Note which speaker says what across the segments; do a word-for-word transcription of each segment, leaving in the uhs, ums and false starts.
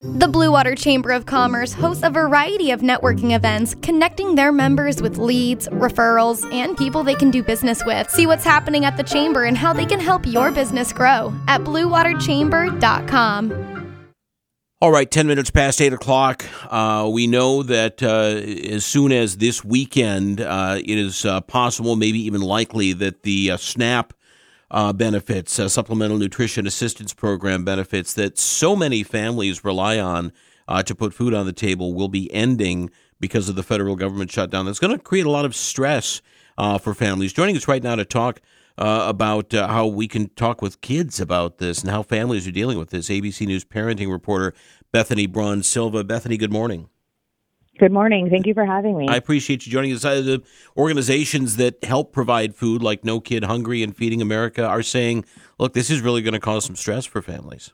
Speaker 1: The Blue Water Chamber of Commerce hosts a variety of networking events, connecting their members with leads, referrals, and people they can do business with. See what's happening at the Chamber and how they can help your business grow at blue water chamber dot com.
Speaker 2: All right, ten minutes past eight o'clock. Uh, we know that uh, as soon as this weekend, uh, it is uh, possible, maybe even likely, that the uh, SNAP uh, benefits, uh, Supplemental Nutrition Assistance Program benefits that so many families rely on uh, to put food on the table will be ending because of the federal government shutdown. That's going to create a lot of stress uh, for families. Joining us right now to talk Uh, about uh, how we can talk with kids about this and how families are dealing with this, A B C News parenting reporter Bethany Braun Silva. Bethany, good morning.
Speaker 3: Good morning. Thank you for having me.
Speaker 2: I appreciate you joining us. Uh, the organizations that help provide food, like No Kid Hungry and Feeding America, are saying, look, this is really going to cause some stress for families.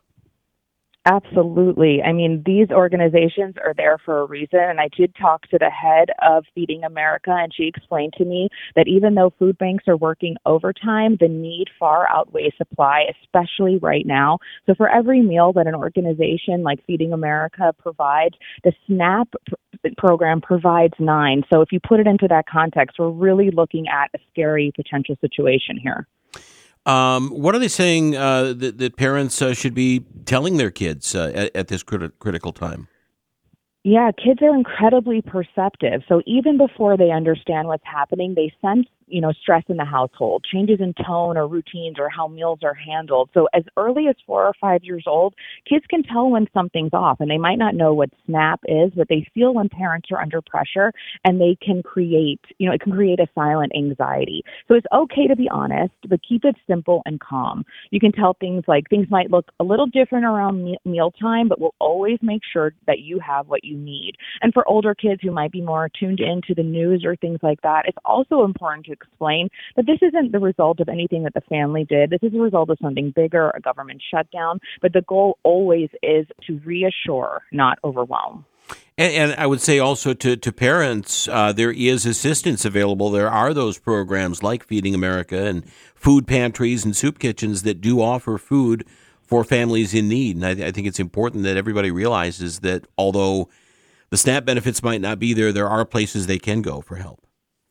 Speaker 3: Absolutely. I mean, these organizations are there for a reason. And I did talk to the head of Feeding America, and she explained to me that even though food banks are working overtime, the need far outweighs supply, especially right now. So for every meal that an organization like Feeding America provides, the SNAP pr- program provides nine. So if you put it into that context, we're really looking at a scary potential situation here.
Speaker 2: Um, what are they saying uh, that, that parents uh, should be telling their kids uh, at, at this criti- critical time?
Speaker 3: Yeah, kids are incredibly perceptive. So even before they understand what's happening, they sense, you know, stress in the household, changes in tone or routines or how meals are handled. So as early as four or five years old, kids can tell when something's off, and they might not know what SNAP is, but they feel when parents are under pressure, and they can create, you know, it can create a silent anxiety. So it's okay to be honest, but keep it simple and calm. You can tell things like things might look a little different around me- mealtime, but we'll always make sure that you have what you need. And for older kids who might be more tuned into the news or things like that, it's also important to explain that this isn't the result of anything that the family did. This is a result of something bigger, a government shutdown. But the goal always is to reassure, not overwhelm.
Speaker 2: And, and I would say also to, to parents, uh, there is assistance available. There are those programs like Feeding America and food pantries and soup kitchens that do offer food for families in need. And I, I think it's important that everybody realizes that although the SNAP benefits might not be there, there are places they can go for help.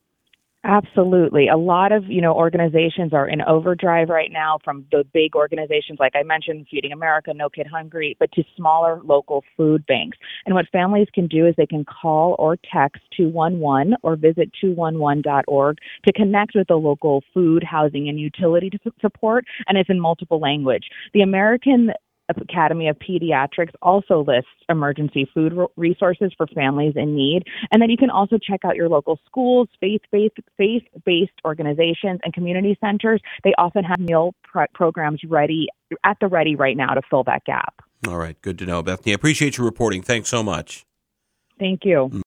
Speaker 3: Absolutely. A lot of, you know, organizations are in overdrive right now, from the big organizations, like I mentioned, Feeding America, No Kid Hungry, but to smaller local food banks. And what families can do is they can call or text two one one or visit two one one dot org to connect with the local food, housing, and utility support. And it's in multiple language. The American Academy of Pediatrics also lists emergency food resources for families in need. And then you can also check out your local schools, faith-based, faith-based organizations, and community centers. They often have meal pro- programs ready at the ready right now to fill that gap.
Speaker 2: All right. Good to know, Bethany. I appreciate your reporting. Thanks so much.
Speaker 3: Thank you.